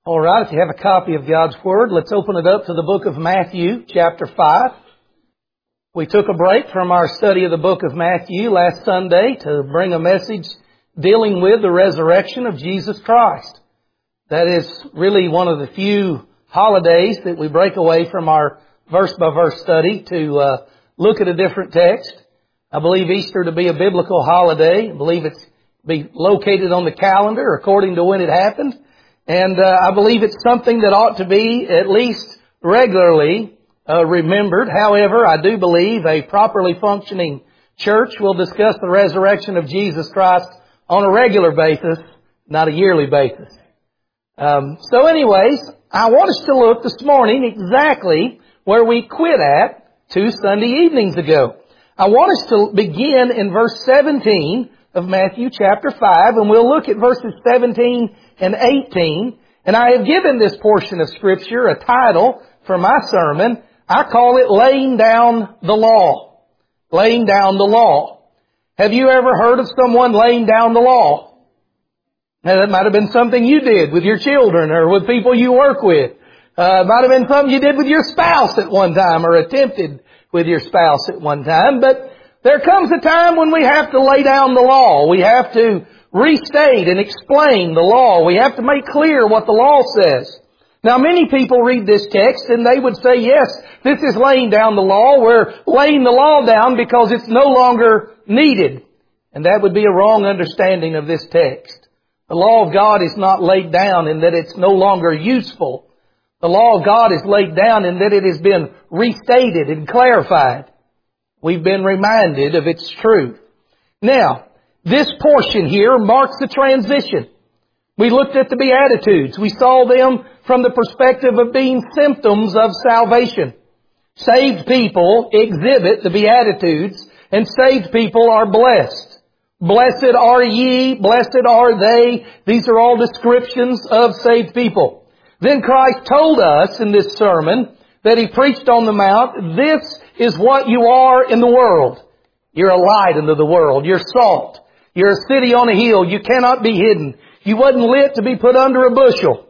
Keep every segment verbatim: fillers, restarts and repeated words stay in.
All right, if you have a copy of God's Word, let's open it up to the book of Matthew, chapter five. We took a break from our study of the book of Matthew last Sunday to bring a message dealing with the resurrection of Jesus Christ. That is really one of the few holidays that we break away from our verse-by-verse study to uh, look at a different text. I believe Easter to be a biblical holiday. I believe it's be located on the calendar according to when it happened. And uh, I believe it's something that ought to be at least regularly uh, remembered. However, I do believe a properly functioning church will discuss the resurrection of Jesus Christ on a regular basis, not a yearly basis. Um, so anyways, I want us to look this morning exactly where we quit at two Sunday evenings ago. I want us to begin in verse seventeen of Matthew chapter five, and we'll look at verses seventeen and eighteen. And I have given this portion of Scripture a title for my sermon. I call it Laying Down the Law. Laying Down the Law. Have you ever heard of someone laying down the law? Now, that might have been something you did with your children or with people you work with. Uh, it might have been something you did with your spouse at one time or attempted with your spouse at one time. But there comes a time when we have to lay down the law. We have to restate and explain the law. We have to make clear what the law says. Now, many people read this text and they would say, yes, this is laying down the law. We're laying the law down because it's no longer needed. And that would be a wrong understanding of this text. The law of God is not laid down in that it's no longer useful. The law of God is laid down in that it has been restated and clarified. We've been reminded of its truth. Now, this portion here marks the transition. We looked at the Beatitudes. We saw them from the perspective of being symptoms of salvation. Saved people exhibit the Beatitudes, and saved people are blessed. Blessed are ye, blessed are they. These are all descriptions of saved people. Then Christ told us in this sermon that He preached on the Mount, this is what you are in the world. You're a light into the world. You're salt. You're a city on a hill. You cannot be hidden. You wasn't lit to be put under a bushel.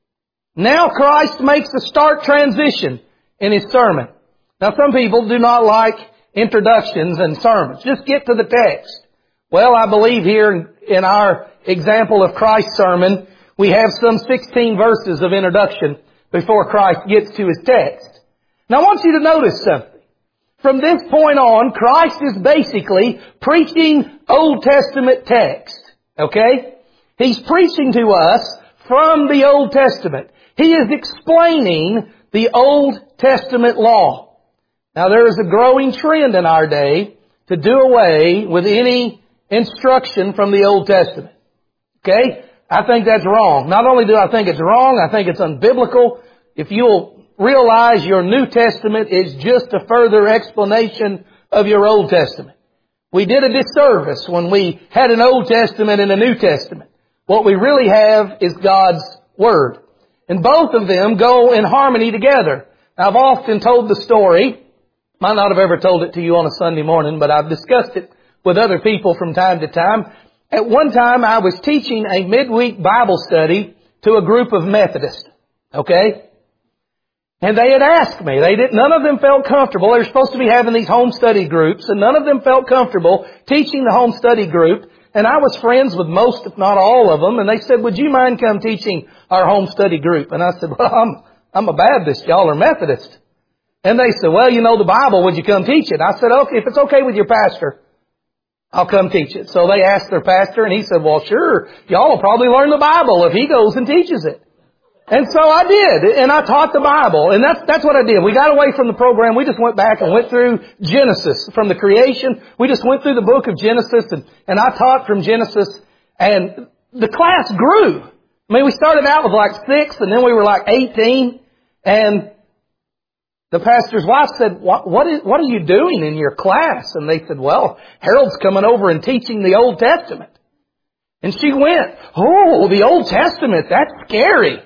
Now Christ makes a stark transition in His sermon. Now some people do not like introductions and sermons. Just get to the text. Well, I believe here in our example of Christ's sermon, we have some sixteen verses of introduction before Christ gets to His text. Now I want you to notice something. From this point on, Christ is basically preaching Old Testament text. Okay? He's preaching to us from the Old Testament. He is explaining the Old Testament law. Now there is a growing trend in our day to do away with any instruction from the Old Testament. Okay? I think that's wrong. Not only do I think it's wrong, I think it's unbiblical. If you'll realize your New Testament is just a further explanation of your Old Testament. We did a disservice when we had an Old Testament and a New Testament. What we really have is God's Word. And both of them go in harmony together. Now, I've often told the story. Might not have ever told it to you on a Sunday morning, but I've discussed it with other people from time to time. At one time, I was teaching a midweek Bible study to a group of Methodists. Okay? And they had asked me, they didn't, none of them felt comfortable. They were supposed to be having these home study groups, and none of them felt comfortable teaching the home study group. And I was friends with most, if not all of them, and they said, would you mind come teaching our home study group? And I said, well, I'm, I'm a Baptist, y'all are Methodist. And they said, well, you know the Bible, would you come teach it? I said, okay, if it's okay with your pastor, I'll come teach it. So they asked their pastor, and he said, well, sure, y'all will probably learn the Bible if he goes and teaches it. And so I did, and I taught the Bible, and that's, that's what I did. We got away from the program, we just went back and went through Genesis, from the creation. We just went through the book of Genesis, and, and I taught from Genesis, and the class grew. I mean, we started out with like six, and then we were like eighteen, and the pastor's wife said, what, what, is, what are you doing in your class? And they said, well, Harold's coming over and teaching the Old Testament. And she went, oh, the Old Testament, that's scary.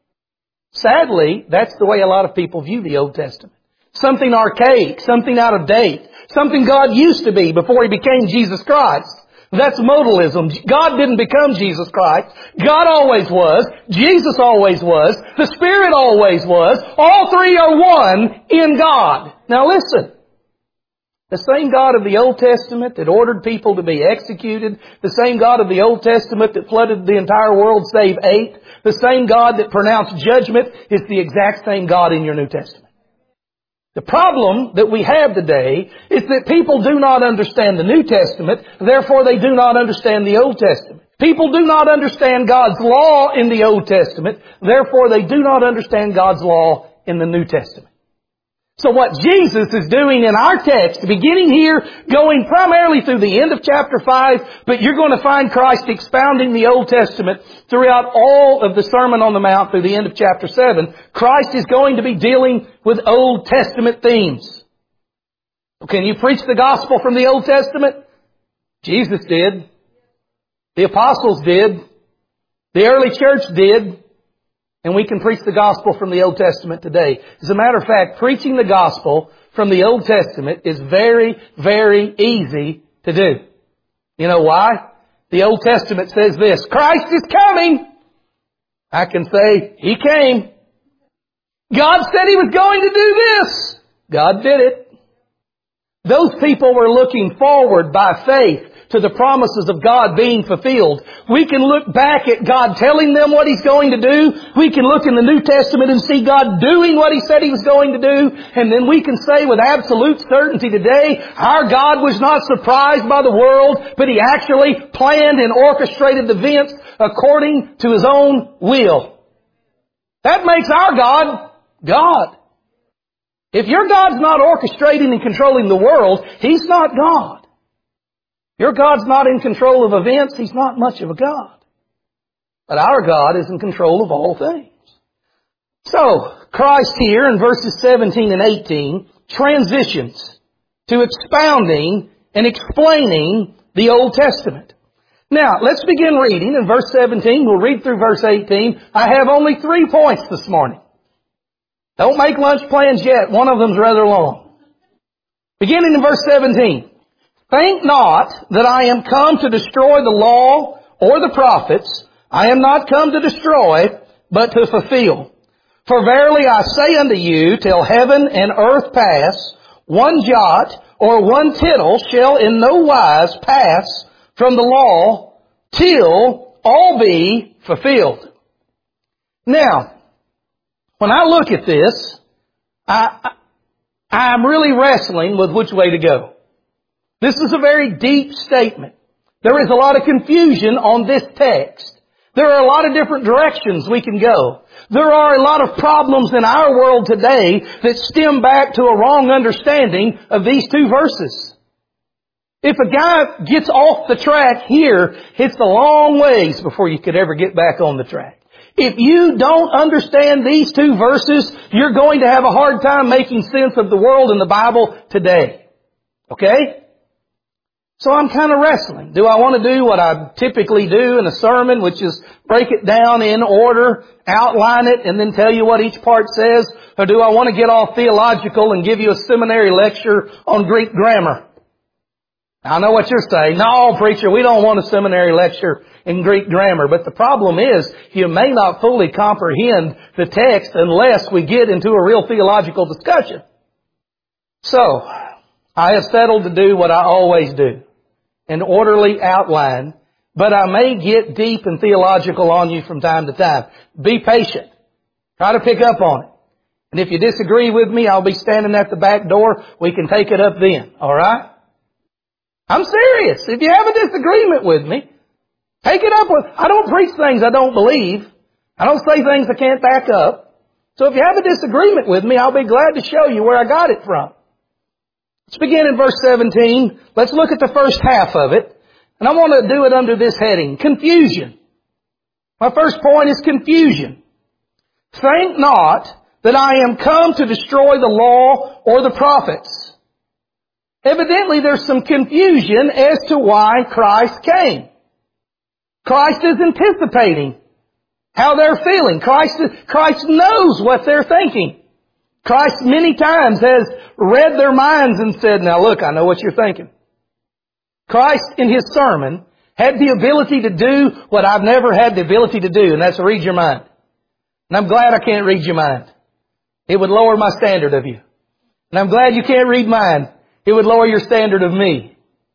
Sadly, that's the way a lot of people view the Old Testament. Something archaic, something out of date, something God used to be before He became Jesus Christ. That's modalism. God didn't become Jesus Christ. God always was. Jesus always was. The Spirit always was. All three are one in God. Now listen. The same God of the Old Testament that ordered people to be executed, the same God of the Old Testament that flooded the entire world save eight, the same God that pronounced judgment is the exact same God in your New Testament. The problem that we have today is that people do not understand the New Testament, therefore they do not understand the Old Testament. People do not understand God's law in the Old Testament, therefore they do not understand God's law in the New Testament. So what Jesus is doing in our text, beginning here, going primarily through the end of chapter five, but you're going to find Christ expounding the Old Testament throughout all of the Sermon on the Mount through the end of chapter seven. Christ is going to be dealing with Old Testament themes. Can you preach the gospel from the Old Testament? Jesus did. The apostles did. The early church did. And we can preach the gospel from the Old Testament today. As a matter of fact, preaching the gospel from the Old Testament is very, very easy to do. You know why? The Old Testament says this, Christ is coming. I can say, He came. God said He was going to do this. God did it. Those people were looking forward by faith to the promises of God being fulfilled. We can look back at God telling them what He's going to do. We can look in the New Testament and see God doing what He said He was going to do. And then we can say with absolute certainty today, our God was not surprised by the world, but He actually planned and orchestrated the events according to His own will. That makes our God, God. If your God's not orchestrating and controlling the world, He's not God. Your God's not in control of events, He's not much of a God. But our God is in control of all things. So, Christ here in verses seventeen and eighteen transitions to expounding and explaining the Old Testament. Now, let's begin reading in verse seventeen. We'll read through verse eighteen. I have only three points this morning. Don't make lunch plans yet. One of them's rather long. Beginning in verse seventeen. Think not that I am come to destroy the law or the prophets. I am not come to destroy, but to fulfill. For verily I say unto you, till heaven and earth pass, one jot or one tittle shall in no wise pass from the law till all be fulfilled. Now, when I look at this, I, I, I'm really wrestling with which way to go. This is a very deep statement. There is a lot of confusion on this text. There are a lot of different directions we can go. There are a lot of problems in our world today that stem back to a wrong understanding of these two verses. If a guy gets off the track here, it's a long ways before you could ever get back on the track. If you don't understand these two verses, you're going to have a hard time making sense of the world and the Bible today. Okay? So I'm kind of wrestling. Do I want to do what I typically do in a sermon, which is break it down in order, outline it, and then tell you what each part says? Or do I want to get all theological and give you a seminary lecture on Greek grammar? I know what you're saying. No, preacher, we don't want a seminary lecture in Greek grammar. But the problem is, you may not fully comprehend the text unless we get into a real theological discussion. So, I have settled to do what I always do. An orderly outline, but I may get deep and theological on you from time to time. Be patient. Try to pick up on it. And if you disagree with me, I'll be standing at the back door. We can take it up then. All right? I'm serious. If you have a disagreement with me, take it up with... I don't preach things I don't believe. I don't say things I can't back up. So if you have a disagreement with me, I'll be glad to show you where I got it from. Let's begin in verse seventeen. Let's look at the first half of it. And I want to do it under this heading, confusion. My first point is confusion. Think not that I am come to destroy the law or the prophets. Evidently there's some confusion as to why Christ came. Christ is anticipating how they're feeling. Christ, Christ knows what they're thinking. Christ many times has read their minds and said, now look, I know what you're thinking. Christ in His sermon had the ability to do what I've never had the ability to do, and that's read your mind. And I'm glad I can't read your mind. It would lower my standard of you. And I'm glad you can't read mine. It would lower your standard of me.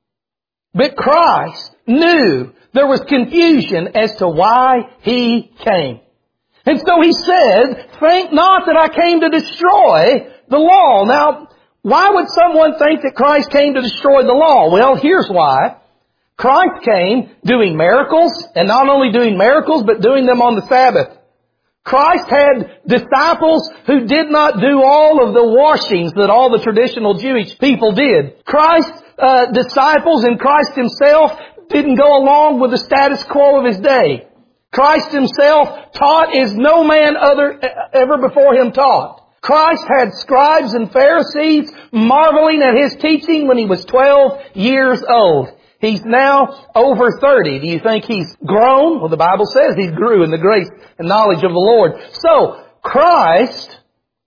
But Christ knew there was confusion as to why He came. And so He said, think not that I came to destroy the law. Now, why would someone think that Christ came to destroy the law? Well, here's why. Christ came doing miracles, and not only doing miracles, but doing them on the Sabbath. Christ had disciples who did not do all of the washings that all the traditional Jewish people did. Christ's uh, disciples and Christ Himself didn't go along with the status quo of His day. Christ Himself taught as no man other ever before Him taught. Christ had scribes and Pharisees marveling at His teaching when He was twelve years old. He's now over thirty. Do you think He's grown? Well, the Bible says He grew in the grace and knowledge of the Lord. So, Christ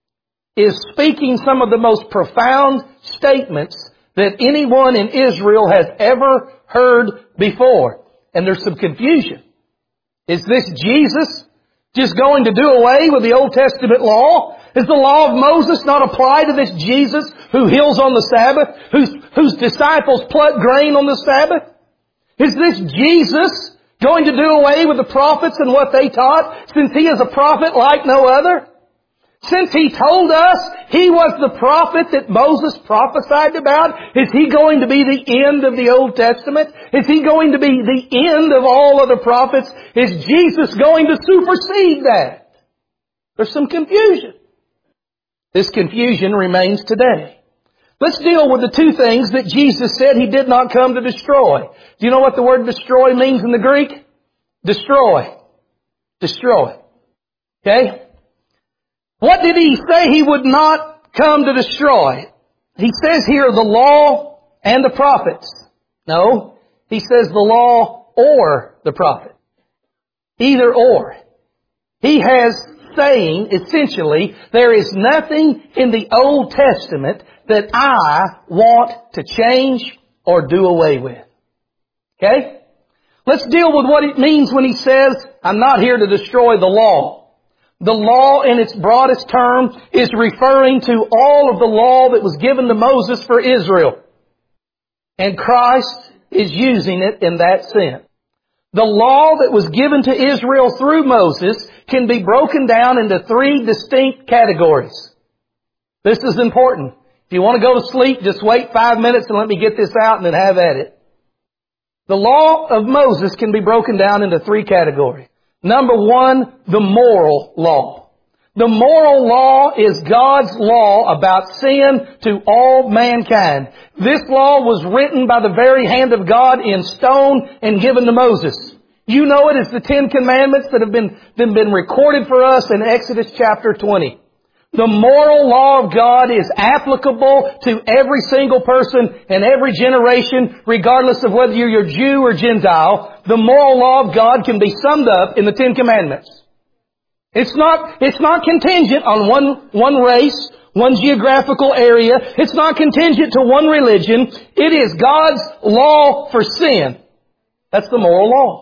is speaking some of the most profound statements that anyone in Israel has ever heard before. And there's some confusion. Is this Jesus just going to do away with the Old Testament law? Does the law of Moses not apply to this Jesus who heals on the Sabbath, whose, whose disciples pluck grain on the Sabbath? Is this Jesus going to do away with the prophets and what they taught, since He is a prophet like no other? Since He told us He was the prophet that Moses prophesied about, is He going to be the end of the Old Testament? Is He going to be the end of all other prophets? Is Jesus going to supersede that? There's some confusion. This confusion remains today. Let's deal with the two things that Jesus said He did not come to destroy. Do you know what the word destroy means in the Greek? Destroy. Destroy. Okay? What did He say He would not come to destroy? He says here the law and the prophets. No, He says the law or the prophet. Either or. He has saying, essentially, there is nothing in the Old Testament that I want to change or do away with. Okay? Let's deal with what it means when He says, I'm not here to destroy the law. The law in its broadest term is referring to all of the law that was given to Moses for Israel. And Christ is using it in that sense. The law that was given to Israel through Moses can be broken down into three distinct categories. This is important. If you want to go to sleep, just wait five minutes and let me get this out and then have at it. The law of Moses can be broken down into three categories. Number one, the moral law. The moral law is God's law about sin to all mankind. This law was written by the very hand of God in stone and given to Moses. You know it as the Ten Commandments that have been, that have been recorded for us in Exodus chapter twenty. The moral law of God is applicable to every single person in every generation, regardless of whether you're Jew or Gentile. The moral law of God can be summed up in the Ten Commandments. It's not, it's not contingent on one, one race, one geographical area. It's not contingent to one religion. It is God's law for sin. That's the moral law.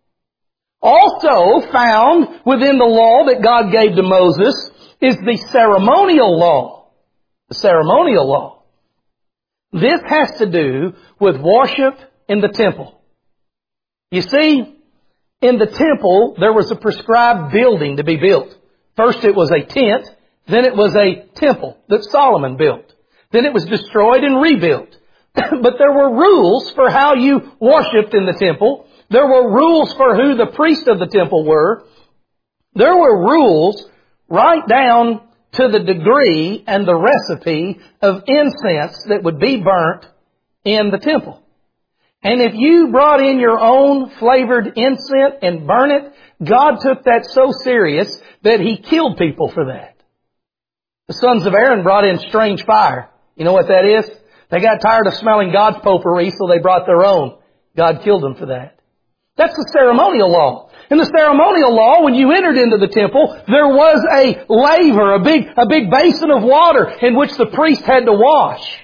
Also found within the law that God gave to Moses is the ceremonial law. The ceremonial law. This has to do with worship in the temple. You see, in the temple, there was a prescribed building to be built. First it was a tent, then it was a temple that Solomon built. Then it was destroyed and rebuilt. But there were rules for how you worshipped in the temple. There were rules for who the priests of the temple were. There were rules right down to the degree and the recipe of incense that would be burnt in the temple. And if you brought in your own flavored incense and burn it, God took that so serious that He killed people for that. The sons of Aaron brought in strange fire. You know what that is? They got tired of smelling God's potpourri, so they brought their own. God killed them for that. That's the ceremonial law. In the ceremonial law, when you entered into the temple, there was a laver, a big, a big basin of water in which the priest had to wash.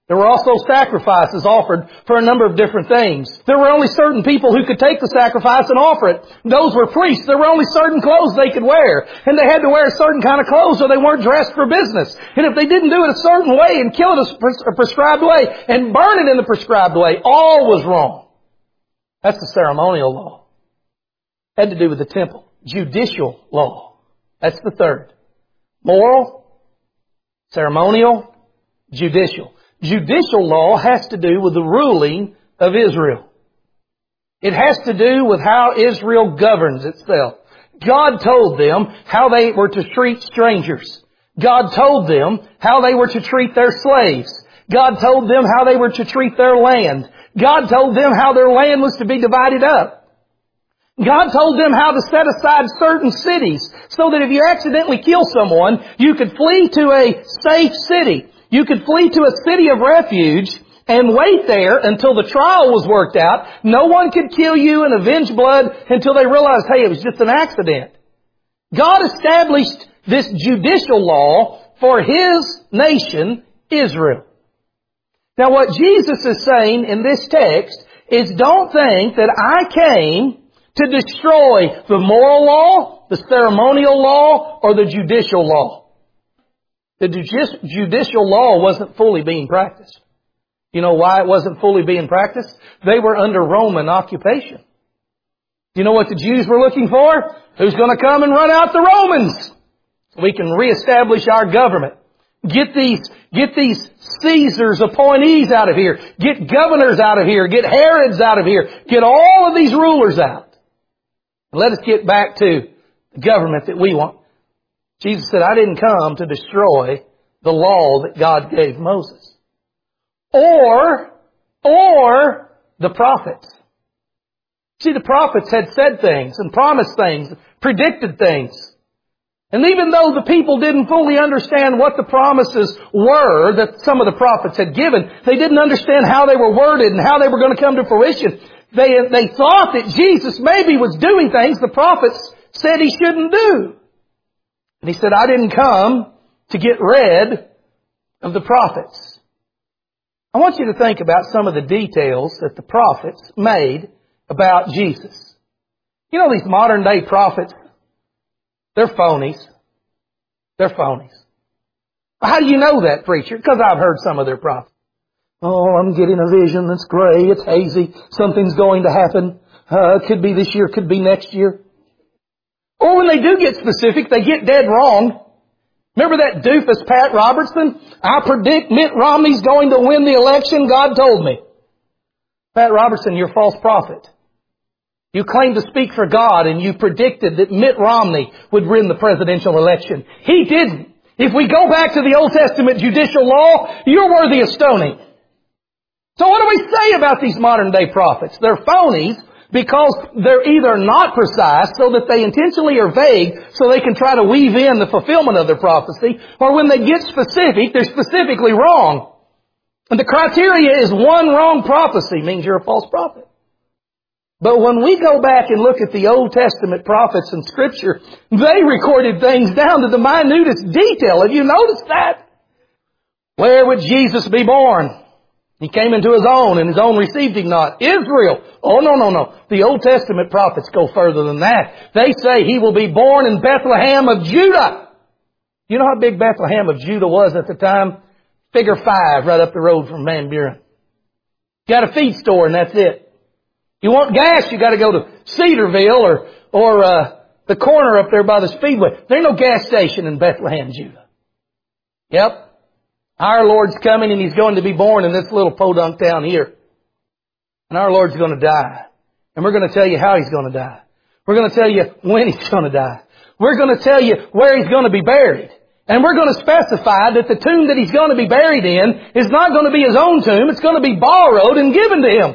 There were also sacrifices offered for a number of different things. There were only certain people who could take the sacrifice and offer it. Those were priests. There were only certain clothes they could wear. And they had to wear a certain kind of clothes or they weren't dressed for business. And if they didn't do it a certain way and kill it a prescribed way and burn it in the prescribed way, all was wrong. That's the ceremonial law. It had to do with the temple. Judicial law. That's the third. Moral, ceremonial, judicial. Judicial law has to do with the ruling of Israel. It has to do with how Israel governs itself. God told them how they were to treat strangers. God told them how they were to treat their slaves. God told them how they were to treat their land. God told them how their land was to be divided up. God told them how to set aside certain cities so that if you accidentally kill someone, you could flee to a safe city. You could flee to a city of refuge and wait there until the trial was worked out. No one could kill you and avenge blood until they realized, hey, it was just an accident. God established this judicial law for His nation, Israel. Now what Jesus is saying in this text is don't think that I came to destroy the moral law, the ceremonial law, or the judicial law. The judicial law wasn't fully being practiced. You know why it wasn't fully being practiced? They were under Roman occupation. You know what the Jews were looking for? Who's going to come and run out the Romans? So we can reestablish our government. Get these, get these Caesars appointees out of here. Get governors out of here. Get Herods out of here. Get all of these rulers out. And let us get back to the government that we want. Jesus said, I didn't come to destroy the law that God gave Moses. Or, or the prophets. See, the prophets had said things and promised things, predicted things. And even though the people didn't fully understand what the promises were that some of the prophets had given, they didn't understand how they were worded and how they were going to come to fruition. They, they thought that Jesus maybe was doing things the prophets said He shouldn't do. And He said, I didn't come to get rid of the prophets. I want you to think about some of the details that the prophets made about Jesus. You know, these modern day prophets, they're phonies. They're phonies. How do you know that, preacher? Because I've heard some of their prophets. Oh, I'm getting a vision that's gray, it's hazy, something's going to happen. Uh, it could be this year, could be next year. Or when they do get specific, they get dead wrong. Remember that doofus Pat Robertson? I predict Mitt Romney's going to win the election, God told me. Pat Robertson, you're a false prophet. You claim to speak for God and you predicted that Mitt Romney would win the presidential election. He didn't. If we go back to the Old Testament judicial law, you're worthy of stoning. So what do we say about these modern day prophets? They're phonies because they're either not precise so that they intentionally are vague so they can try to weave in the fulfillment of their prophecy, or when they get specific, they're specifically wrong. And the criteria is one wrong prophecy means you're a false prophet. But when we go back and look at the Old Testament prophets in Scripture, they recorded things down to the minutest detail. Have you noticed that? Where would Jesus be born? He came into His own, and His own received Him not. Israel. Oh, no, no, no. The Old Testament prophets go further than that. They say He will be born in Bethlehem of Judah. You know how big Bethlehem of Judah was at the time? Figure five right up the road from Van Buren. Got a feed store, and that's it. You want gas, you got to go to Cedarville or or uh, the corner up there by the Speedway. There ain't no gas station in Bethlehem, Judah. Yep. Our Lord's coming and He's going to be born in this little podunk town here. And our Lord's going to die. And we're going to tell you how He's going to die. We're going to tell you when He's going to die. We're going to tell you where He's going to be buried. And we're going to specify that the tomb that He's going to be buried in is not going to be His own tomb. It's going to be borrowed and given to Him.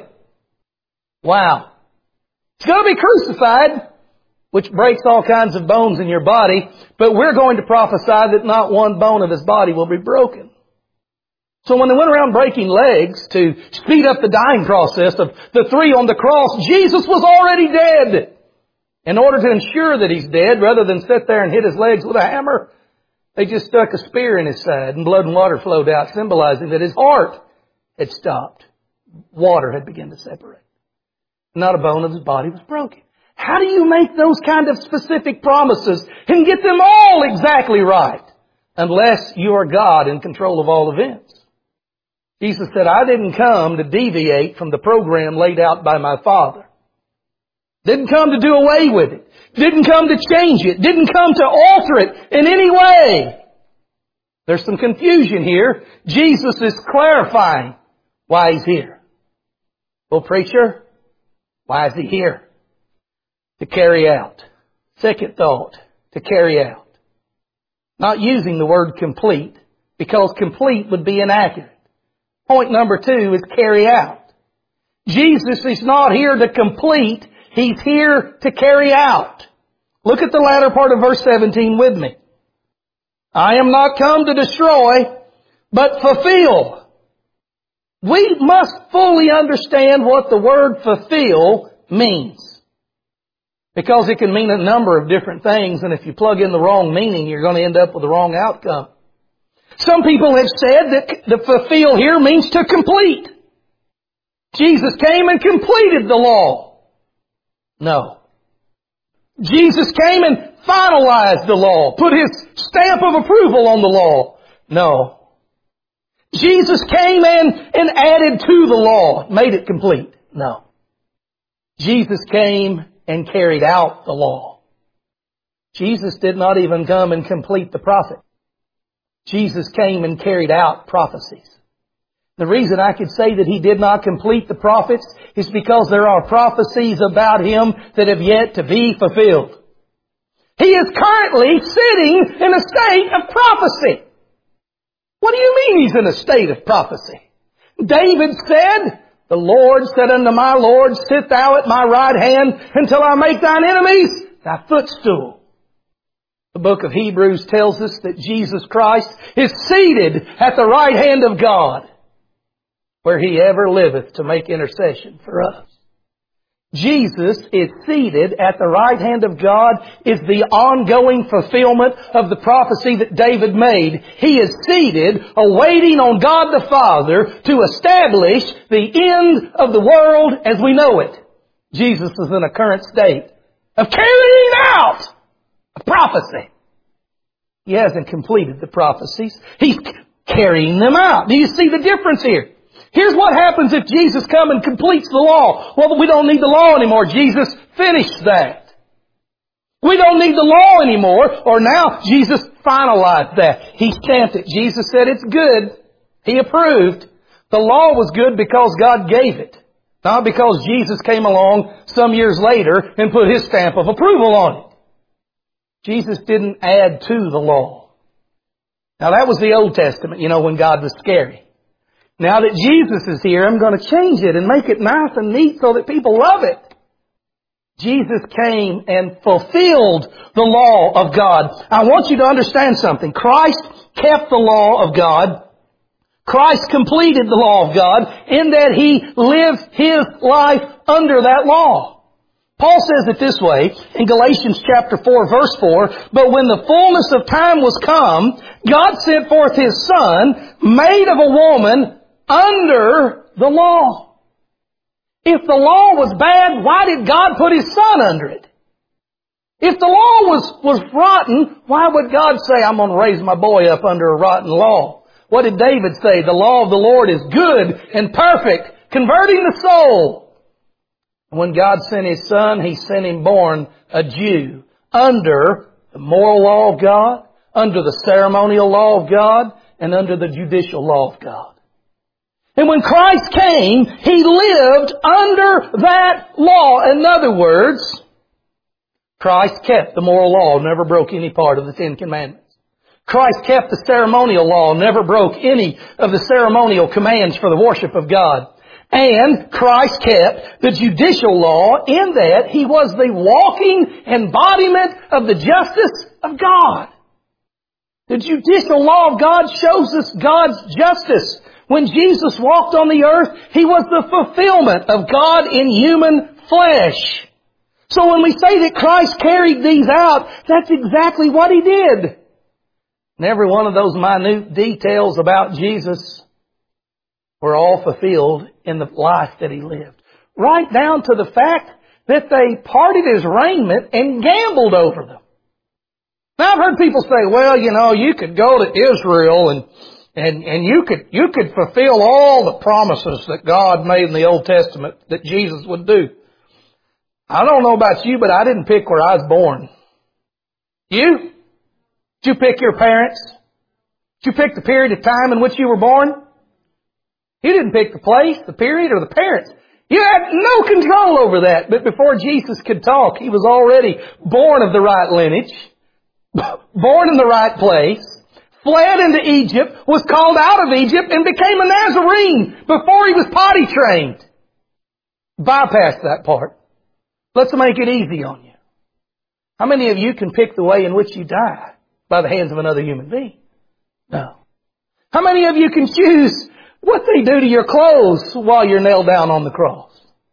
Wow. He's going to be crucified, which breaks all kinds of bones in your body. But we're going to prophesy that not one bone of His body will be broken. So when they went around breaking legs to speed up the dying process of the three on the cross, Jesus was already dead. In order to ensure that He's dead, rather than sit there and hit His legs with a hammer, they just stuck a spear in His side and blood and water flowed out, symbolizing that His heart had stopped. Water had begun to separate. Not a bone of his body was broken. How do you make those kind of specific promises and get them all exactly right? Unless you are God in control of all events. Jesus said, I didn't come to deviate from the program laid out by my Father. Didn't come to do away with it. Didn't come to change it. Didn't come to alter it in any way. There's some confusion here. Jesus is clarifying why He's here. Well, preacher, why is He here? To carry out. Second thought, to carry out. Not using the word complete, because complete would be inaccurate. Point number two is carry out. Jesus is not here to complete. He's here to carry out. Look at the latter part of verse seventeen with me. I am not come to destroy, but fulfill. We must fully understand what the word fulfill means. Because it can mean a number of different things, and if you plug in the wrong meaning, you're going to end up with the wrong outcome. Some people have said that the fulfill here means to complete. Jesus came and completed the law. No. Jesus came and finalized the law, put His stamp of approval on the law. No. Jesus came and, and added to the law, made it complete. No. Jesus came and carried out the law. Jesus did not even come and complete the prophet. Jesus came and carried out prophecies. The reason I could say that He did not complete the prophets is because there are prophecies about Him that have yet to be fulfilled. He is currently sitting in a state of prophecy. What do you mean He's in a state of prophecy? David said, the Lord said unto my Lord, sit thou at my right hand until I make thine enemies thy footstool. The book of Hebrews tells us that Jesus Christ is seated at the right hand of God, where He ever liveth to make intercession for us. Jesus is seated at the right hand of God is the ongoing fulfillment of the prophecy that David made. He is seated, awaiting on God the Father to establish the end of the world as we know it. Jesus is in a current state of carrying out a prophecy. He hasn't completed the prophecies. He's carrying them out. Do you see the difference here? Here's what happens if Jesus comes and completes the law. Well, we don't need the law anymore. Jesus finished that. We don't need the law anymore. Or now Jesus finalized that. He stamped it. Jesus said it's good. He approved. The law was good because God gave it. Not because Jesus came along some years later and put His stamp of approval on it. Jesus didn't add to the law. Now that was the Old Testament, you know, when God was scary. Now that Jesus is here, I'm going to change it and make it nice and neat so that people love it. Jesus came and fulfilled the law of God. I want you to understand something. Christ kept the law of God. Christ completed the law of God in that He lived His life under that law. Paul says it this way in Galatians chapter four, verse four, but when the fullness of time was come, God sent forth His Son, made of a woman, under the law. If the law was bad, why did God put His Son under it? If the law was, was rotten, why would God say, I'm going to raise my boy up under a rotten law? What did David say? The law of the Lord is good and perfect, converting the soul. When God sent His Son, He sent Him born a Jew under the moral law of God, under the ceremonial law of God, and under the judicial law of God. And when Christ came, He lived under that law. In other words, Christ kept the moral law, never broke any part of the Ten Commandments. Christ kept the ceremonial law, never broke any of the ceremonial commands for the worship of God. And Christ kept the judicial law in that He was the walking embodiment of the justice of God. The judicial law of God shows us God's justice. When Jesus walked on the earth, He was the fulfillment of God in human flesh. So when we say that Christ carried these out, that's exactly what He did. And every one of those minute details about Jesus were all fulfilled in the life that He lived. Right down to the fact that they parted His raiment and gambled over them. Now I've heard people say, well, you know, you could go to Israel and, and, and you could, you could fulfill all the promises that God made in the Old Testament that Jesus would do. I don't know about you, but I didn't pick where I was born. You? Did you pick your parents? Did you pick the period of time in which you were born? You didn't pick the place, the period, or the parents. You had no control over that. But before Jesus could talk, He was already born of the right lineage, born in the right place, fled into Egypt, was called out of Egypt, and became a Nazarene before He was potty trained. Bypass that part. Let's make it easy on you. How many of you can pick the way in which you die by the hands of another human being? No. How many of you can choose what they do to your clothes while you're nailed down on the cross?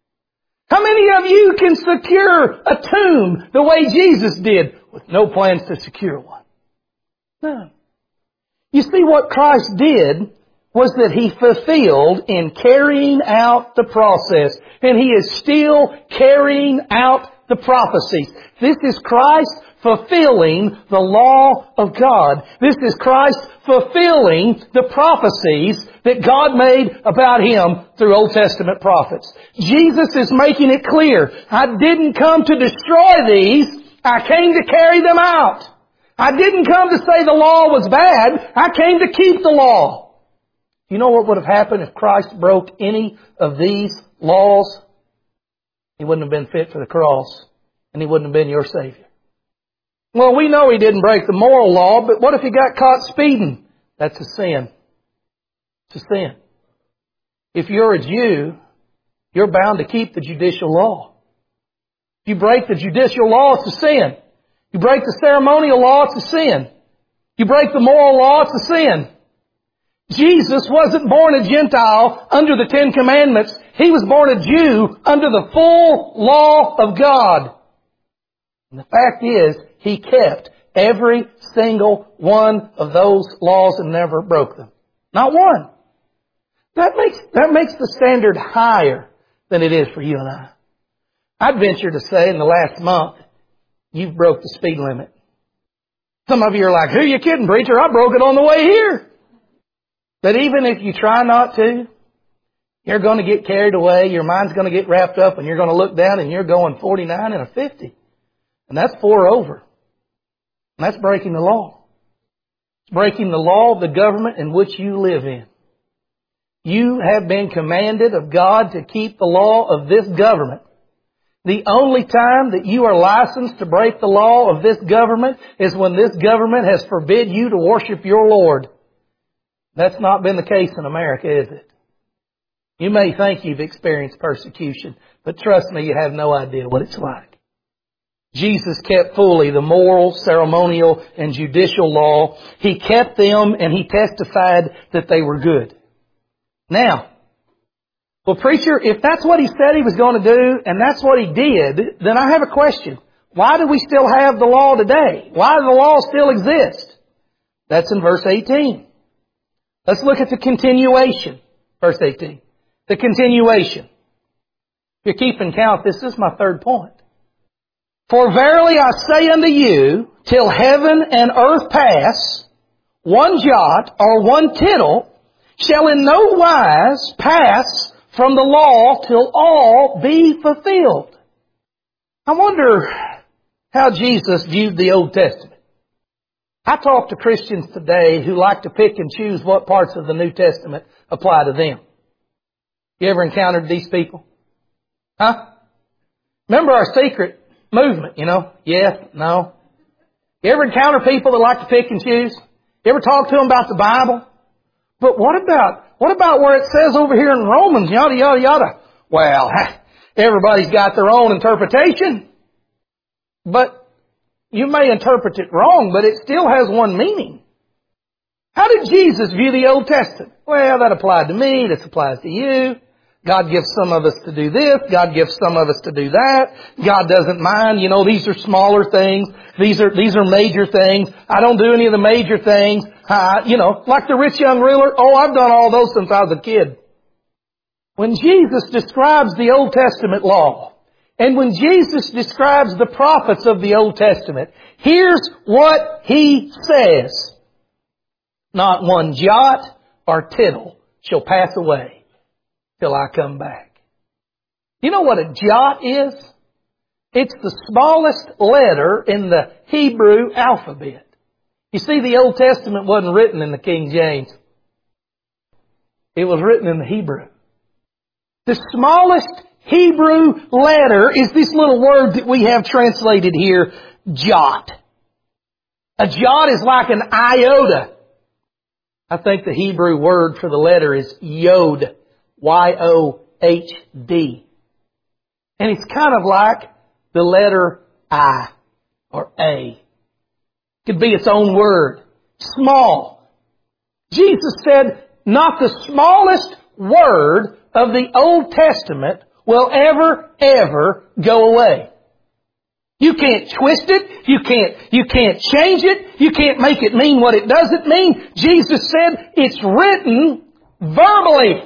How many of you can secure a tomb the way Jesus did with no plans to secure one? No. You see, what Christ did was that He fulfilled in carrying out the process. And He is still carrying out the prophecies. This is Christ fulfilling the law of God. This is Christ fulfilling the prophecies that God made about Him through Old Testament prophets. Jesus is making it clear, I didn't come to destroy these, I came to carry them out. I didn't come to say the law was bad, I came to keep the law. You know what would have happened if Christ broke any of these laws? He wouldn't have been fit for the cross, and He wouldn't have been your Savior. Well, we know He didn't break the moral law, but what if He got caught speeding? That's a sin. It's a sin. If you're a Jew, you're bound to keep the judicial law. If you break the judicial law, it's a sin. You break the ceremonial law, it's a sin. You break the moral law, it's a sin. Jesus wasn't born a Gentile under the Ten Commandments. He was born a Jew under the full law of God. And the fact is, He kept every single one of those laws and never broke them. Not one. That makes, that makes the standard higher than it is for you and I. I'd venture to say in the last month, you've broke the speed limit. Some of you are like, who are you kidding, preacher? I broke it on the way here. But even if you try not to, you're going to get carried away. Your mind's going to get wrapped up and you're going to look down and you're going forty-nine and a fifty. And that's four over. And that's breaking the law. It's breaking the law of the government in which you live in. You have been commanded of God to keep the law of this government. The only time that you are licensed to break the law of this government is when this government has forbid you to worship your Lord. That's not been the case in America, is it? You may think you've experienced persecution, but trust me, you have no idea what it's like. Jesus kept fully the moral, ceremonial, and judicial law. He kept them and He testified that they were good. Now, well, preacher, if that's what He said He was going to do, and that's what He did, then I have a question. Why do we still have the law today? Why does the law still exist? That's in verse eighteen. Let's look at the continuation. Verse eighteen. The continuation. If you're keeping count, this is my third point. For verily I say unto you, till heaven and earth pass, one jot or one tittle shall in no wise pass from the law till all be fulfilled. I wonder how Jesus viewed the Old Testament. I talk to Christians today who like to pick and choose what parts of the New Testament apply to them. You ever encountered these people? Huh? Remember our secret movement, you know? Yes, no. You ever encounter people that like to pick and choose? You ever talk to them about the Bible? But what about, what about where it says over here in Romans, yada, yada, yada? Well, everybody's got their own interpretation. But you may interpret it wrong, but it still has one meaning. How did Jesus view the Old Testament? Well, that applied to me. This applies to you. God gives some of us to do this. God gives some of us to do that. God doesn't mind. You know, these are smaller things. These are, these are major things. I don't do any of the major things. Uh, you know, like the rich young ruler. Oh, I've done all those since I was a kid. When Jesus describes the Old Testament law, and when Jesus describes the prophets of the Old Testament, here's what He says. Not one jot or tittle shall pass away till I come back. You know what a jot is? It's the smallest letter in the Hebrew alphabet. You see, the Old Testament wasn't written in the King James. It was written in the Hebrew. The smallest Hebrew letter is this little word that we have translated here, jot. A jot is like an iota. I think the Hebrew word for the letter is yod. Y O H D. And it's kind of like the letter I or A. It could be its own word. Small. Jesus said, not the smallest word of the Old Testament will ever, ever go away. You can't twist it. You can't, you can't change it. You can't make it mean what it doesn't mean. Jesus said it's written verbally.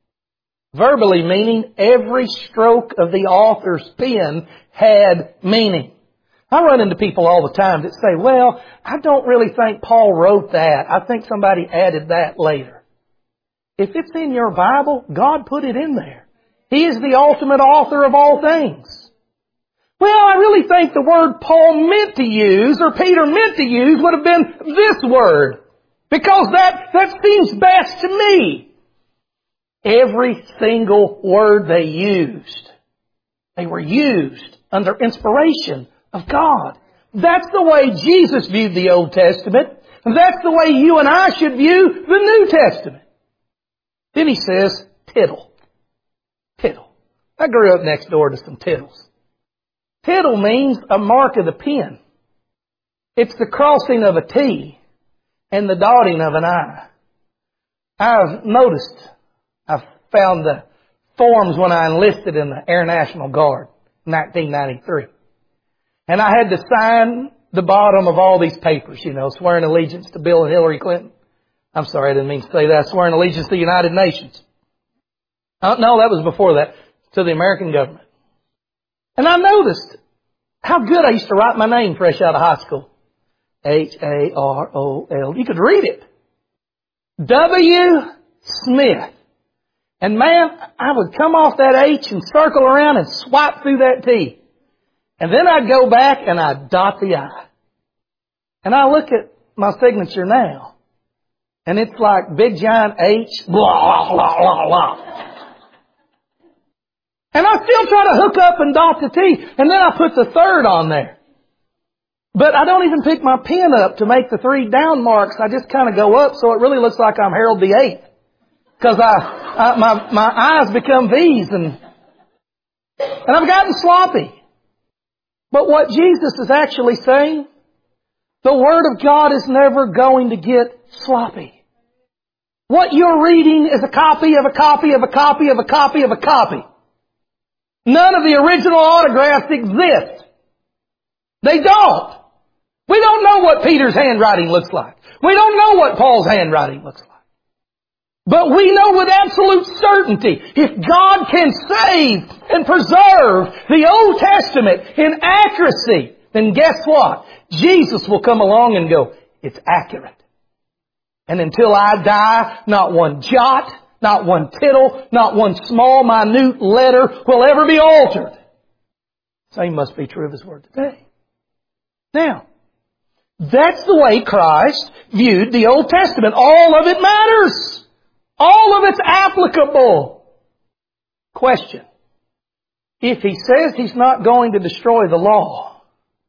Verbally meaning every stroke of the author's pen had meaning. I run into people all the time that say, well, I don't really think Paul wrote that. I think somebody added that later. If it's in your Bible, God put it in there. He is the ultimate author of all things. Well, I really think the word Paul meant to use, or Peter meant to use, would have been this word. Because that, that seems best to me. Every single word they used, they were used under inspiration of God. That's the way Jesus viewed the Old Testament. And that's the way you and I should view the New Testament. Then he says, tittle. Tittle. I grew up next door to some tittles. Tittle means a mark of the pen. It's the crossing of a T and the dotting of an I. I've noticed, I've found the forms when I enlisted in the Air National Guard in nineteen ninety-three. And I had to sign the bottom of all these papers, you know, swearing allegiance to Bill and Hillary Clinton. I'm sorry, I didn't mean to say that. Swearing allegiance to the United Nations. Uh, no, that was before that. To the American government. And I noticed how good I used to write my name fresh out of high school. H A R O L. You could read it. W. Smith. And man, I would come off that H and circle around and swipe through that T. And then I'd go back and I'd dot the I. And I look at my signature now. And it's like big giant H, blah, blah, blah, blah. And I still try to hook up and dot the T. And then I put the third on there. But I don't even pick my pen up to make the three down marks. I just kind of go up so it really looks like I'm Harold the Eighth. Because I, I, my, my eyes become V's and, and I've gotten sloppy. But what Jesus is actually saying, the Word of God is never going to get sloppy. What you're reading is a copy of a copy of a copy of a copy of a copy. None of the original autographs exist. They don't. We don't know what Peter's handwriting looks like. We don't know what Paul's handwriting looks like. But we know with absolute certainty, if God can save and preserve the Old Testament in accuracy, then guess what? Jesus will come along and go, it's accurate. And until I die, not one jot, not one tittle, not one small, minute letter will ever be altered. Same must be true of His Word today. Now, that's the way Christ viewed the Old Testament. All of it matters. All of it's applicable. Question. If He says He's not going to destroy the law,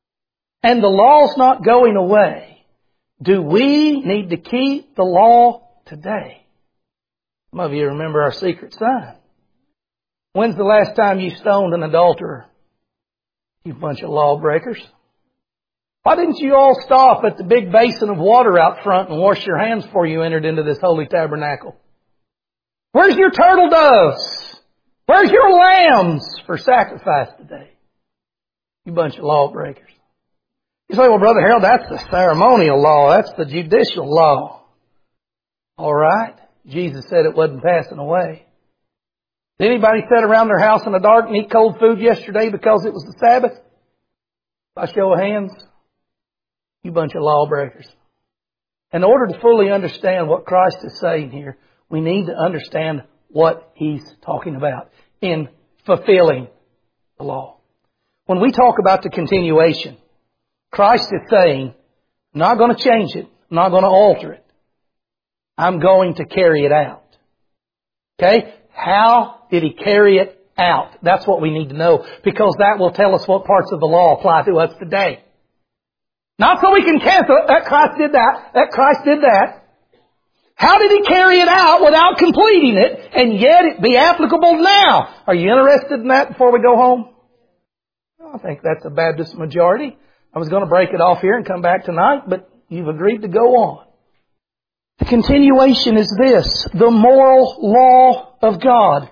and the law's not going away, do we need to keep the law today? Some of you remember our secret sign. When's the last time you stoned an adulterer? You bunch of lawbreakers. Why didn't you all stop at the big basin of water out front and wash your hands before you entered into this holy tabernacle? Where's your turtle doves? Where's your lambs for sacrifice today? You bunch of lawbreakers. You say, well, Brother Harold, that's the ceremonial law. That's the judicial law. All right. Jesus said it wasn't passing away. Did anybody sit around their house in the dark and eat cold food yesterday because it was the Sabbath? By show of hands, you bunch of lawbreakers. In order to fully understand what Christ is saying here, we need to understand what He's talking about in fulfilling the law. When we talk about the continuation, Christ is saying, I'm not going to change it. I'm not going to alter it. I'm going to carry it out. Okay? How did He carry it out? That's what we need to know, because that will tell us what parts of the law apply to us today. Not so we can cancel it. That Christ did that. That Christ did that. How did He carry it out without completing it and yet it be applicable now? Are you interested in that before we go home? I think that's a Baptist majority. I was going to break it off here and come back tonight, but you've agreed to go on. The continuation is this: the moral law of God.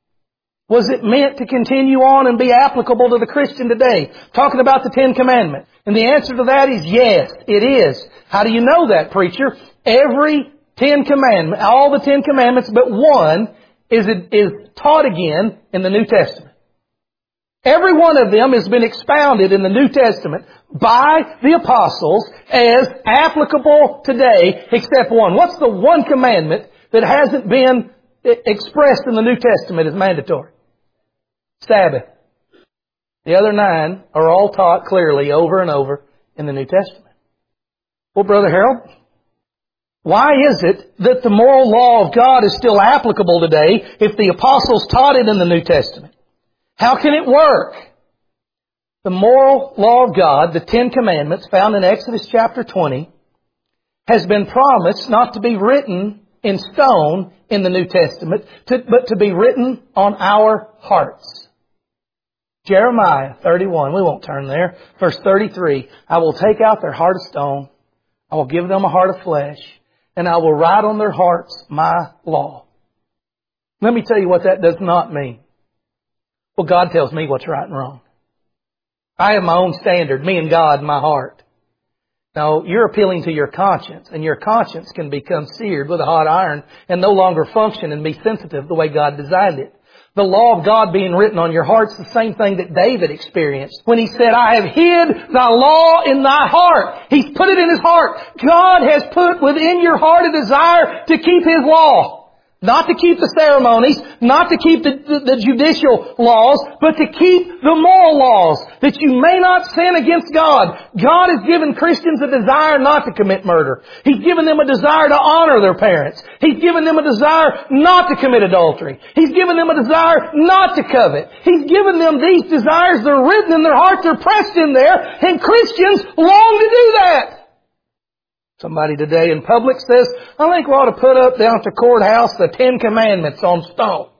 Was it meant to continue on and be applicable to the Christian today? Talking about the Ten Commandments. And the answer to that is yes, it is. How do you know that, preacher? Every Ten Commandment, all the Ten Commandments but one is, is taught again in the New Testament. Every one of them has been expounded in the New Testament by the apostles as applicable today except one. What's the one commandment that hasn't been expressed in the New Testament as mandatory? Sabbath. The other nine are all taught clearly over and over in the New Testament. Well, Brother Harold, why is it that the moral law of God is still applicable today if the apostles taught it in the New Testament? How can it work? The moral law of God, the Ten Commandments found in Exodus chapter twenty, has been promised not to be written in stone in the New Testament, to, but to be written on our hearts. Jeremiah thirty-one, we won't turn there. Verse thirty-three, I will take out their heart of stone, I will give them a heart of flesh, and I will write on their hearts my law. Let me tell you what that does not mean. Well, God tells me what's right and wrong. I have my own standard, me and God in my heart. Now, you're appealing to your conscience, and your conscience can become seared with a hot iron and no longer function and be sensitive the way God designed it. The law of God being written on your heart is the same thing that David experienced when he said, I have hid thy law in thy heart. He's put it in his heart. God has put within your heart a desire to keep His law. Not to keep the ceremonies, not to keep the, the, the judicial laws, but to keep the moral laws, that you may not sin against God. God has given Christians a desire not to commit murder. He's given them a desire to honor their parents. He's given them a desire not to commit adultery. He's given them a desire not to covet. He's given them these desires. They're written in their hearts. They're pressed in there. And Christians long to do that. Somebody today in public says, I think we ought to put up down at the courthouse the Ten Commandments on stone.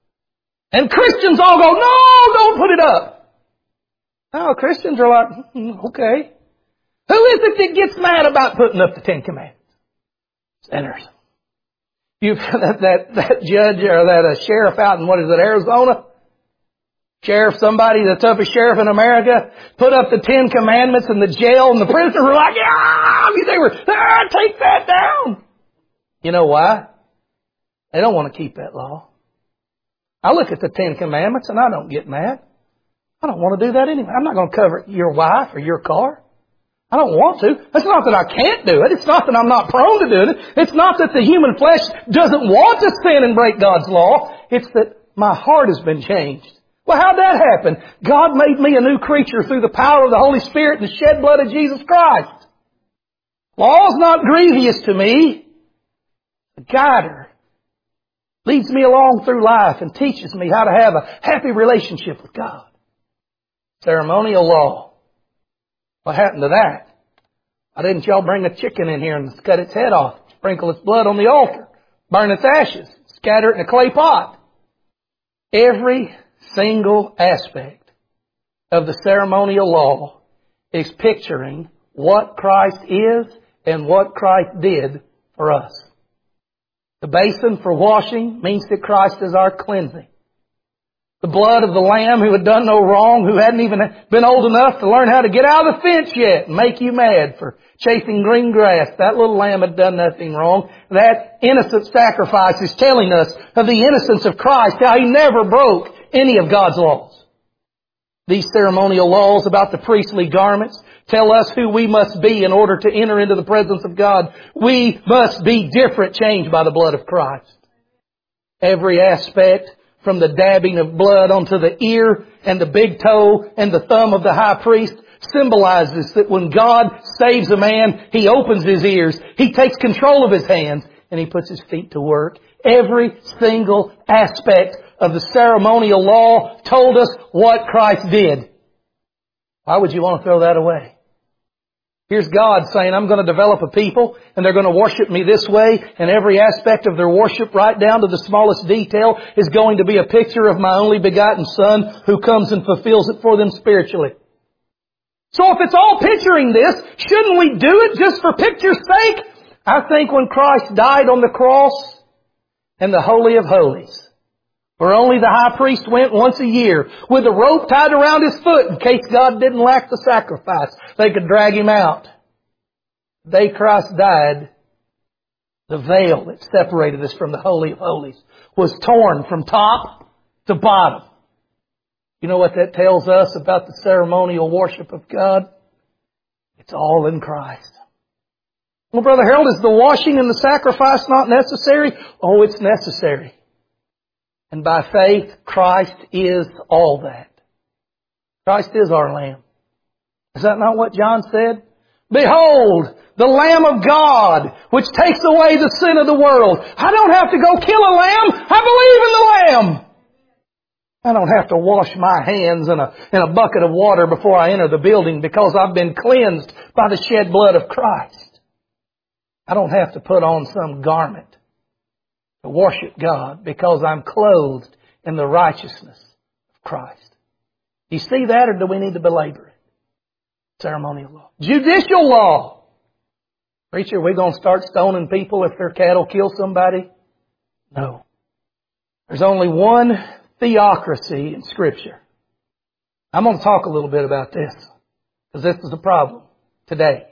And Christians all go, no, don't put it up. No, Christians are like, mm, okay. Who is it that gets mad about putting up the Ten Commandments? Sinners. You that, that, that judge or that uh, sheriff out in, what is it, Arizona? Sheriff, somebody, the toughest sheriff in America, put up the Ten Commandments in the jail, and the prisoners were like, yeah, they were, ah, take that down. You know why? They don't want to keep that law. I look at the Ten Commandments and I don't get mad. I don't want to do that anyway. I'm not going to cover your wife or your car. I don't want to. It's not that I can't do it. It's not that I'm not prone to doing it. It's not that the human flesh doesn't want to sin and break God's law. It's that my heart has been changed. Well, how'd that happen? God made me a new creature through the power of the Holy Spirit and the shed blood of Jesus Christ. Law is not grievous to me. The guider leads me along through life and teaches me how to have a happy relationship with God. Ceremonial law. What happened to that? Why didn't y'all bring a chicken in here and cut its head off, sprinkle its blood on the altar, burn its ashes, scatter it in a clay pot? Every single aspect of the ceremonial law is picturing what Christ is and what Christ did for us. The basin for washing means that Christ is our cleansing. The blood of the Lamb who had done no wrong, who hadn't even been old enough to learn how to get out of the fence yet and make you mad for chasing green grass. That little lamb had done nothing wrong. That innocent sacrifice is telling us of the innocence of Christ, how He never broke any of God's laws. These ceremonial laws about the priestly garments tell us who we must be in order to enter into the presence of God. We must be different, changed by the blood of Christ. Every aspect, from the dabbing of blood onto the ear and the big toe and the thumb of the high priest, symbolizes that when God saves a man, He opens his ears, He takes control of his hands, and He puts his feet to work. Every single aspect of the ceremonial law told us what Christ did. Why would you want to throw that away? Here's God saying, I'm going to develop a people and they're going to worship Me this way, and every aspect of their worship, right down to the smallest detail, is going to be a picture of My only begotten Son who comes and fulfills it for them spiritually. So if it's all picturing this, shouldn't we do it just for picture's sake? I think when Christ died on the cross in the Holy of Holies, where only the high priest went once a year with a rope tied around his foot in case God didn't lack the sacrifice, they could drag Him out. The day Christ died, the veil that separated us from the Holy of Holies was torn from top to bottom. You know what that tells us about the ceremonial worship of God? It's all in Christ. Well, Brother Harold, is the washing and the sacrifice not necessary? Oh, it's necessary. And by faith, Christ is all that. Christ is our Lamb. Is that not what John said? Behold, the Lamb of God, which takes away the sin of the world. I don't have to go kill a lamb. I believe in the Lamb. I don't have to wash my hands in a, in a bucket of water before I enter the building because I've been cleansed by the shed blood of Christ. I don't have to put on some garment to worship God because I'm clothed in the righteousness of Christ. Do you see that, or do we need to belabor it? Ceremonial law. Judicial law. Preacher, we're going to start stoning people if their cattle kill somebody? No. There's only one theocracy in Scripture. I'm going to talk a little bit about this because this is a problem today.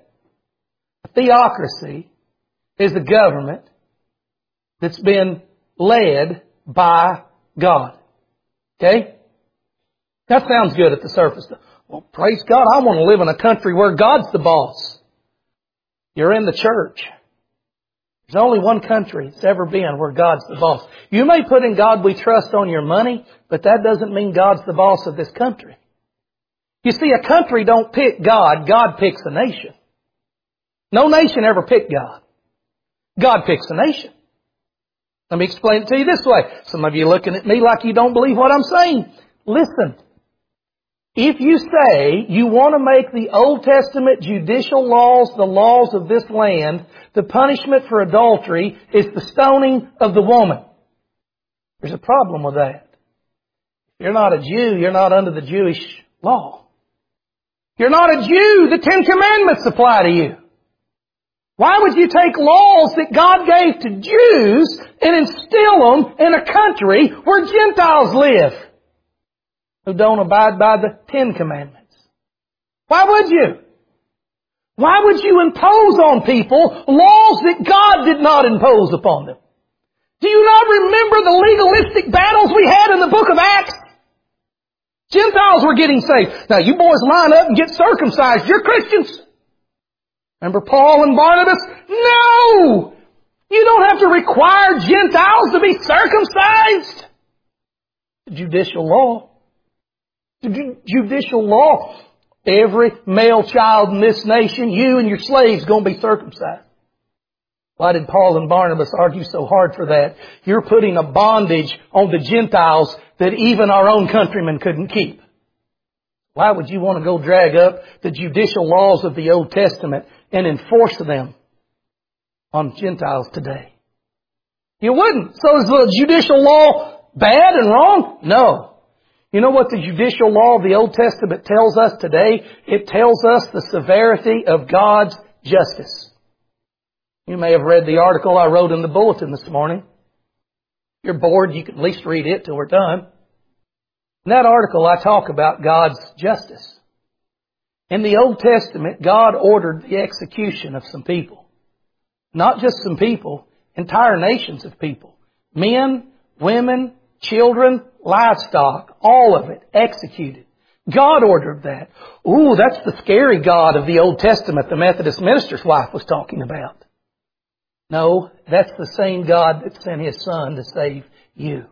A theocracy is a government that's been led by God. Okay? That sounds good at the surface. Well, praise God, I want to live in a country where God's the boss. You're in the church. There's only one country it's ever been where God's the boss. You may put in God we trust on your money, but that doesn't mean God's the boss of this country. You see, a country don't pick God. God picks a nation. No nation ever picked God. God picks a nation. Let me explain it to you this way. Some of you looking at me like you don't believe what I'm saying. Listen. If you say you want to make the Old Testament judicial laws the laws of this land, the punishment for adultery is the stoning of the woman. There's a problem with that. If you're not a Jew, you're not under the Jewish law. You're not a Jew, the Ten Commandments apply to you. Why would you take laws that God gave to Jews and instill them in a country where Gentiles live who don't abide by the Ten Commandments? Why would you? Why would you impose on people laws that God did not impose upon them? Do you not remember the legalistic battles we had in the book of Acts? Gentiles were getting saved. Now you boys line up and get circumcised. You're Christians. Remember Paul and Barnabas? No! You don't have to require Gentiles to be circumcised. The judicial law. The ju- judicial law. Every male child in this nation, you and your slaves, going to be circumcised. Why did Paul and Barnabas argue so hard for that? You're putting a bondage on the Gentiles that even our own countrymen couldn't keep. Why would you want to go drag up the judicial laws of the Old Testament and enforce them on Gentiles today? You wouldn't. So is the judicial law bad and wrong? No. You know what the judicial law of the Old Testament tells us today? It tells us the severity of God's justice. You may have read the article I wrote in the bulletin this morning. If you're bored, you can at least read it till we're done. In that article, I talk about God's justice. In the Old Testament, God ordered the execution of some people. Not just some people, entire nations of people. Men, women, children, livestock, all of it executed. God ordered that. Ooh, that's the scary God of the Old Testament the Methodist minister's wife was talking about. No, that's the same God that sent His Son to save you.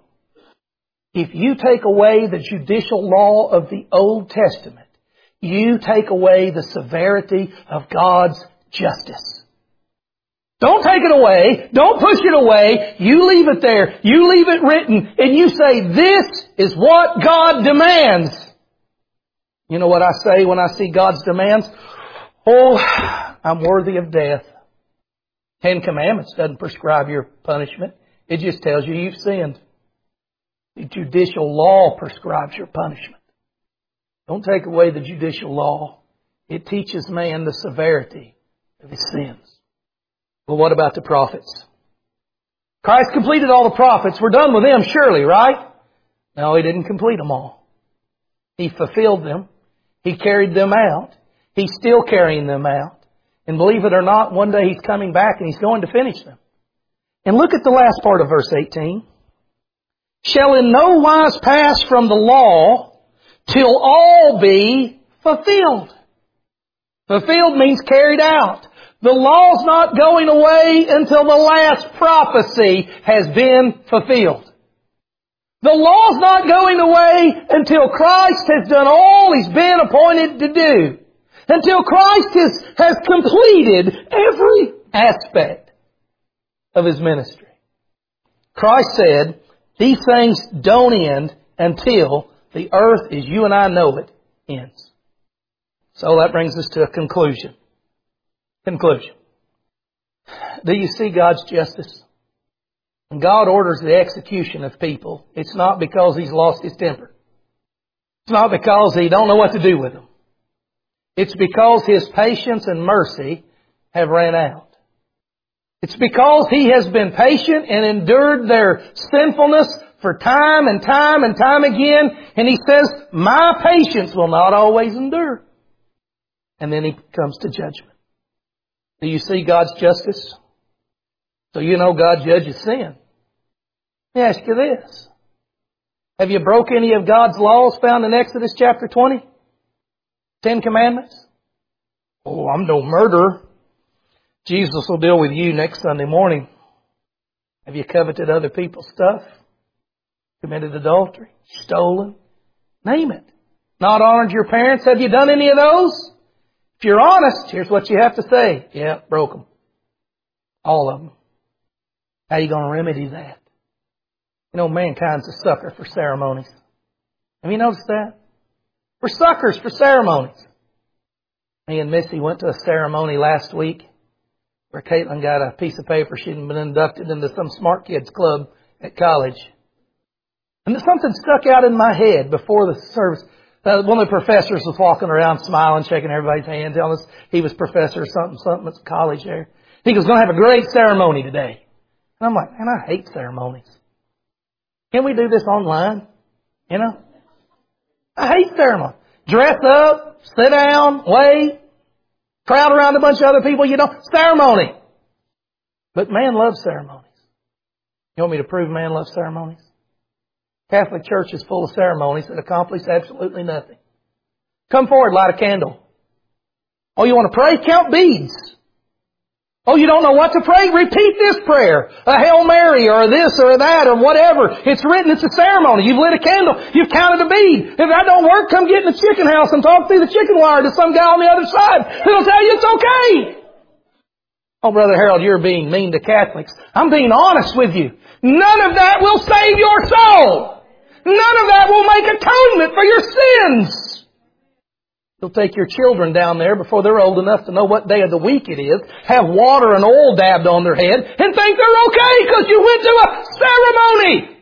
If you take away the judicial law of the Old Testament, you take away the severity of God's justice. Don't take it away. Don't push it away. You leave it there. You leave it written. And you say, this is what God demands. You know what I say when I see God's demands? Oh, I'm worthy of death. Ten Commandments doesn't prescribe your punishment. It just tells you you've sinned. The judicial law prescribes your punishment. Don't take away the judicial law. It teaches man the severity of his sins. Well, what about the prophets? Christ completed all the prophets. We're done with them, surely, right? No, He didn't complete them all. He fulfilled them. He carried them out. He's still carrying them out. And believe it or not, one day He's coming back and He's going to finish them. And look at the last part of verse eighteen. Shall in no wise pass from the law till all be fulfilled. Fulfilled means carried out. The law's not going away until the last prophecy has been fulfilled. The law's not going away until Christ has done all He's been appointed to do. Until Christ has, has completed every aspect of His ministry. Christ said, these things don't end until the earth as you and I know it ends. So that brings us to a conclusion. Conclusion. Do you see God's justice? When God orders the execution of people, it's not because He's lost His temper. It's not because He don't know what to do with them. It's because His patience and mercy have ran out. It's because He has been patient and endured their sinfulness for time and time and time again. And He says, my patience will not always endure. And then He comes to judgment. Do you see God's justice? So you know God judges sin. Let me ask you this. Have you broke any of God's laws found in Exodus chapter twenty? Ten Commandments? Oh, I'm no murderer. Jesus will deal with you next Sunday morning. Have you coveted other people's stuff? Committed adultery? Stolen? Name it. Not honored your parents? Have you done any of those? If you're honest, here's what you have to say. Yeah, broke them. All of them. How are you going to remedy that? You know, mankind's a sucker for ceremonies. Have you noticed that? We're suckers for ceremonies. Me and Missy went to a ceremony last week where Caitlin got a piece of paper. She'd been inducted into some smart kids club at college. And something stuck out in my head before the service. Uh, one of the professors was walking around smiling, shaking everybody's hand, telling us he was professor or something, something at college there. He was going to have a great ceremony today. And I'm like, man, I hate ceremonies. Can we do this online? You know? I hate ceremony. Dress up, sit down, wait, crowd around a bunch of other people, you know, ceremony. But man loves ceremonies. You want me to prove man loves ceremonies? Catholic Church is full of ceremonies that accomplish absolutely nothing. Come forward, light a candle. Oh, you want to pray? Count beads. Oh, you don't know what to pray? Repeat this prayer. A Hail Mary or this or that or whatever. It's written, it's a ceremony. You've lit a candle. You've counted a bead. If that don't work, come get in the chicken house and talk through the chicken wire to some guy on the other side. He'll tell you it's okay. Oh, Brother Harold, you're being mean to Catholics. I'm being honest with you. None of that will save your soul. None of that will make atonement for your sins. You'll take your children down there before they're old enough to know what day of the week it is, have water and oil dabbed on their head, and think they're okay because you went to a ceremony.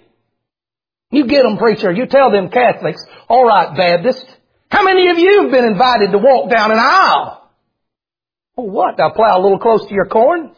You get them, preacher. You tell them Catholics, all right, Baptist, how many of you have been invited to walk down an aisle? Oh, what? I'll plow a little close to your corn?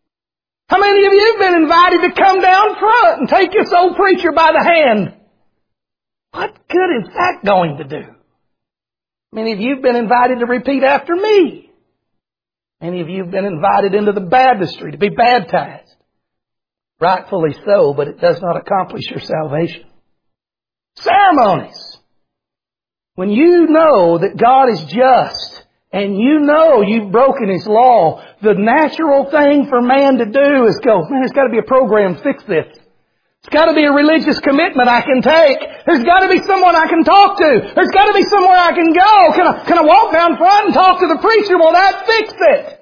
How many of you have been invited to come down front and take this old preacher by the hand? What good is that going to do? Many of you have been invited to repeat after me. Many of you have been invited into the baptistry to be baptized. Rightfully so, but it does not accomplish your salvation. Ceremonies. When you know that God is just and you know you've broken His law, the natural thing for man to do is go, man, there's got to be a program to fix this. There's got to be a religious commitment I can take. There's got to be someone I can talk to. There's got to be somewhere I can go. Can I, can I walk down front and talk to the preacher? Will that fix it?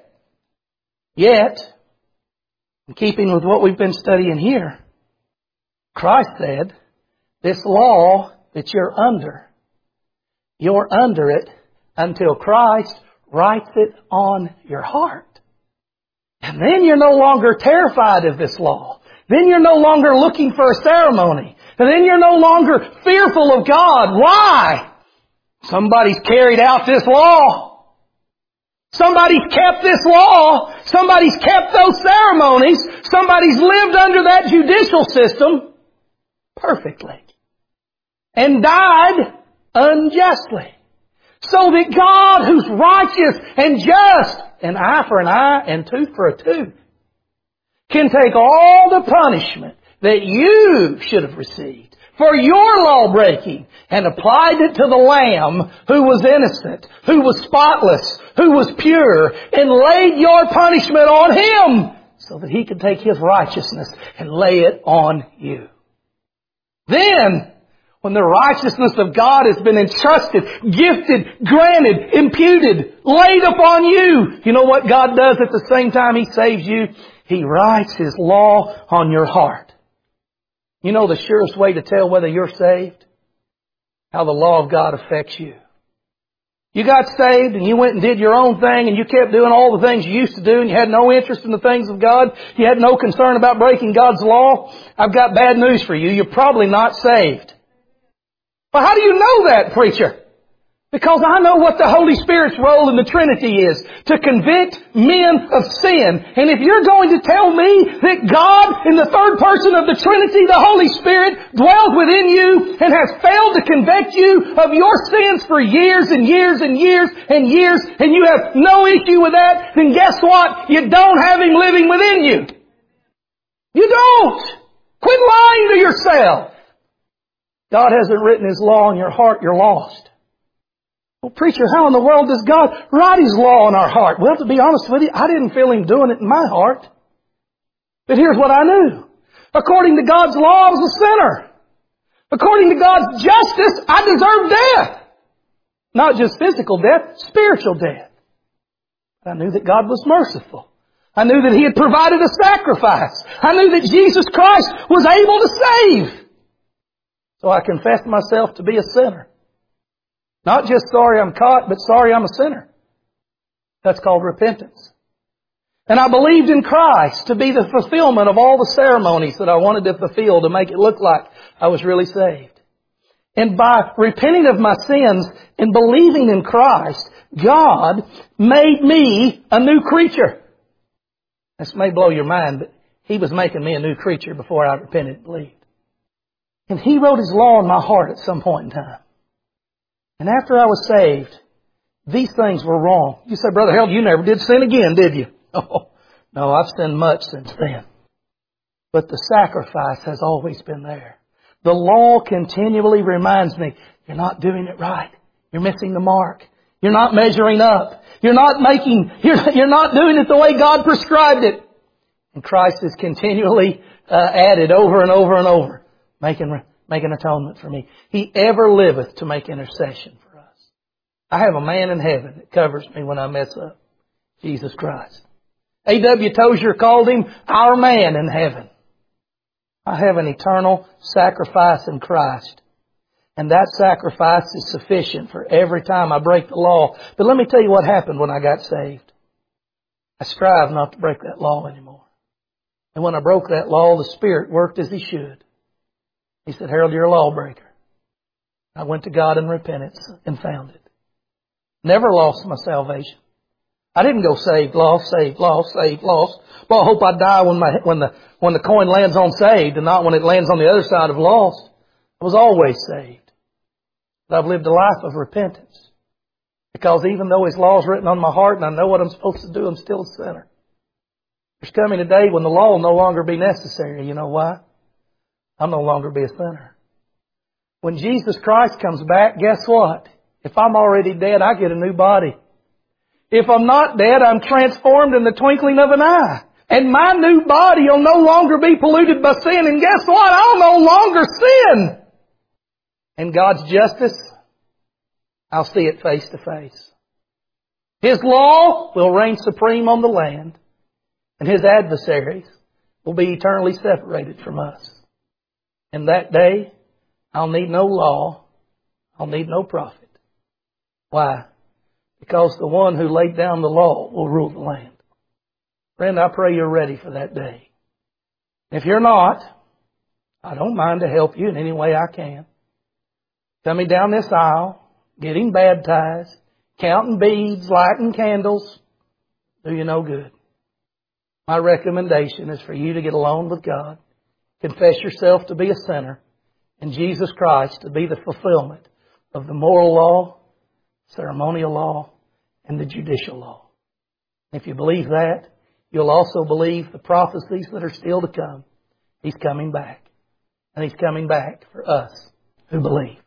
Yet, in keeping with what we've been studying here, Christ said, this law that you're under, you're under it until Christ writes it on your heart. And then you're no longer terrified of this law. Then you're no longer looking for a ceremony. And then you're no longer fearful of God. Why? Somebody's carried out this law. Somebody's kept this law. Somebody's kept those ceremonies. Somebody's lived under that judicial system perfectly. And died unjustly. So that God, who's righteous and just, an eye for an eye and tooth for a tooth, can take all the punishment that you should have received for your law breaking and applied it to the Lamb who was innocent, who was spotless, who was pure, and laid your punishment on Him so that He could take His righteousness and lay it on you. Then, when the righteousness of God has been entrusted, gifted, granted, imputed, laid upon you, you know what God does at the same time He saves you? He writes His law on your heart. You know the surest way to tell whether you're saved? How the law of God affects you. You got saved and you went and did your own thing and you kept doing all the things you used to do and you had no interest in the things of God. You had no concern about breaking God's law. I've got bad news for you. You're probably not saved. Well, how do you know that, preacher? Because I know what the Holy Spirit's role in the Trinity is, to convict men of sin. And if you're going to tell me that God, in the third person of the Trinity, the Holy Spirit, dwells within you and has failed to convict you of your sins for years and years and years and years, and you have no issue with that, then guess what? You don't have Him living within you. You don't. Quit lying to yourself. God hasn't written His law in your heart, you're lost. Well, preacher, how in the world does God write His law in our heart? Well, to be honest with you, I didn't feel Him doing it in my heart. But here's what I knew. According to God's law, I was a sinner. According to God's justice, I deserved death. Not just physical death, spiritual death. But I knew that God was merciful. I knew that He had provided a sacrifice. I knew that Jesus Christ was able to save. So I confessed myself to be a sinner. Not just sorry I'm caught, but sorry I'm a sinner. That's called repentance. And I believed in Christ to be the fulfillment of all the ceremonies that I wanted to fulfill to make it look like I was really saved. And by repenting of my sins and believing in Christ, God made me a new creature. This may blow your mind, but He was making me a new creature before I repented and believed. And He wrote His law in my heart at some point in time. And after I was saved, these things were wrong. You say, Brother Harold, you never did sin again, did you? Oh, no, I've sinned much since then. But the sacrifice has always been there. The law continually reminds me, you're not doing it right. You're missing the mark. You're not measuring up. You're not making, you're, you're not doing it the way God prescribed it. And Christ is continually uh, added over and over and over, making Make an atonement for me. He ever liveth to make intercession for us. I have a man in heaven that covers me when I mess up. Jesus Christ. A W Tozier called Him our man in heaven. I have an eternal sacrifice in Christ. And that sacrifice is sufficient for every time I break the law. But let me tell you what happened when I got saved. I strive not to break that law anymore. And when I broke that law, the Spirit worked as He should. He said, Harold, you're a lawbreaker. I went to God in repentance and found it. Never lost my salvation. I didn't go saved, lost, saved, lost, saved, lost. Well, I hope I die when my when the when the coin lands on saved and not when it lands on the other side of lost. I was always saved. But I've lived a life of repentance. Because even though His law is written on my heart and I know what I'm supposed to do, I'm still a sinner. There's coming a day when the law will no longer be necessary. You know why? I'll no longer be a sinner. When Jesus Christ comes back, guess what? If I'm already dead, I get a new body. If I'm not dead, I'm transformed in the twinkling of an eye. And my new body will no longer be polluted by sin. And guess what? I'll no longer sin. And God's justice, I'll see it face to face. His law will reign supreme on the land. And His adversaries will be eternally separated from us. And that day, I'll need no law. I'll need no prophet. Why? Because the one who laid down the law will rule the land. Friend, I pray you're ready for that day. If you're not, I don't mind to help you in any way I can. Coming down this aisle, getting baptized, counting beads, lighting candles, do you no good. My recommendation is for you to get alone with God, confess yourself to be a sinner, and Jesus Christ to be the fulfillment of the moral law, ceremonial law, and the judicial law. If you believe that, you'll also believe the prophecies that are still to come. He's coming back. And He's coming back for us who believe.